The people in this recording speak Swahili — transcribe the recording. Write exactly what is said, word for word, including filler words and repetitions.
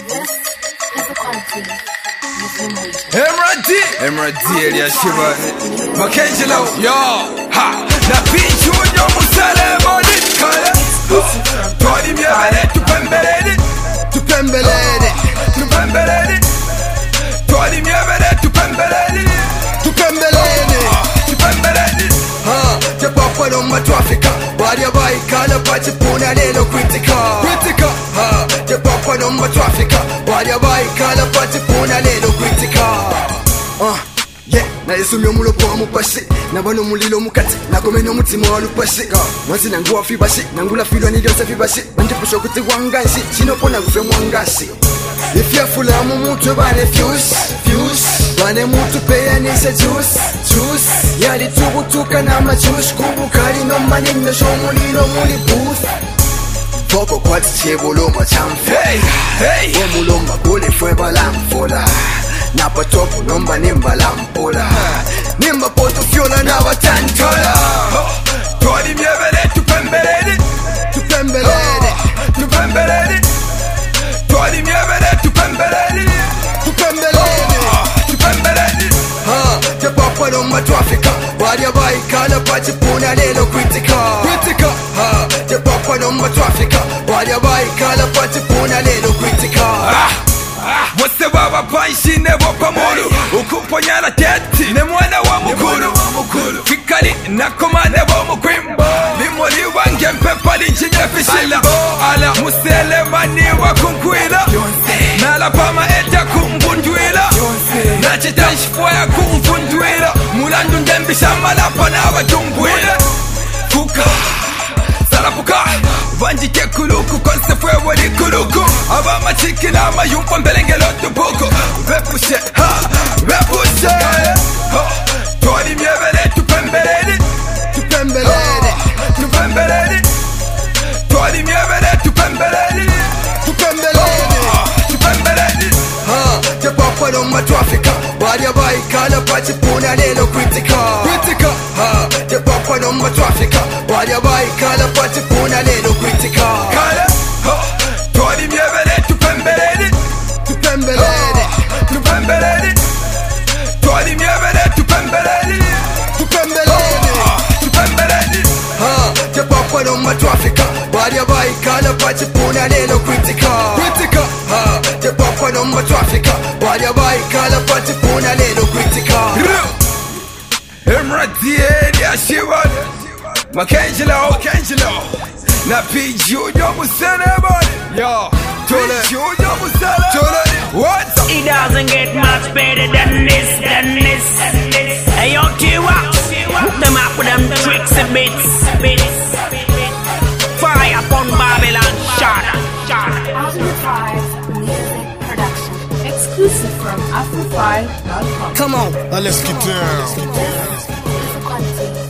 Emerald D, Emerald D, Elias Shiva, Macangelo, yo, ha, na pinchu yo musale body, kaya, Tony mi avere tu pembeledi, tu pembeledi, tu pembeledi, Tony mi avere tu pembeledi, tu pembeledi, tu pembeledi, ha, te papa non ma traffica, varia vai cala pace puna lelo critica, critica, ha, te papa non ma traffica, varia vai cala pace puna lelo critica. Ah, yeah, na yesu mi omulo kwa mupasi na bano mulilo mukati na komeno mutima walupasi mwazi na nguwa fibasi na ngula filwa nilionsa fibasi bandi pusho kuti wangansi sinopona kufe mwangasi ifyafula mu mutwe bane fuse fuse bane mutu peya nise juice juice yali tubutuka na majuice kubukali no manino shomulilo muli booth Foko kwati chebuloma chamfe hey, hey. Omulomba kule fwe balamfola Napa topo nomba nimba lampola Nimba poto fiola na watantola Todi mievele tupembeledi Tupembeledi Tupembeledi Todi mievele tupembeledi Tupembeledi Tupembeledi Te papa nomba traffica Varia vai kala pachi puna lelo critica Critica Te papa nomba traffica Varia vai kala pachi puna lelo critica Wose baba panshi nebo pamuru Ukuponyana teti ne mwana wa mukuru Fikali nakoma nebo mukwimbo Limoli wange mpepa linjinye fishila Ala musele mani wa kunkwila Nala pama eta kumbundwila Nachitanshifwaya kumbundwila Mulandu ndembisha malapa na wajungwila Fuka Salapuka Vanjike kuluku konse fwe wali kuluku Aba machiki na mayumpa mbelengelo tubuku Vepushe, ha, vepushe Todi mievele tupembeledi Tupembeledi, tupembeledi Todi mievele tupembeledi Tupembeledi, tupembeledi Te papa nomba traffica Varia vai kala pachi puna lelo critica Critica, te papa nomba traffica Varia vai kala pachi puna lelo critica Kala, todi mievele tupembeledi Tupembeledi, tupembeledi Todi mievele tupembeledi Tupembeledi, tupembeledi Te papa nomba traffica Varia vai kala pachi puna lelo critica Critica, te papa nomba traffica Varia vai kala pachi puna lelo critica Emerald D, Elias Shiva, Macangelo, Macangelo Na piju yo musene body Yo, piju yo musene Tole, what? It doesn't get much better than this, than this Hey yo T-Wax, hook them up with them tricks and bits Fire upon Babylon, shot Afrofive Music Production. Exclusive from Afrofive dot com. Come on, now let's get down. Let's get down.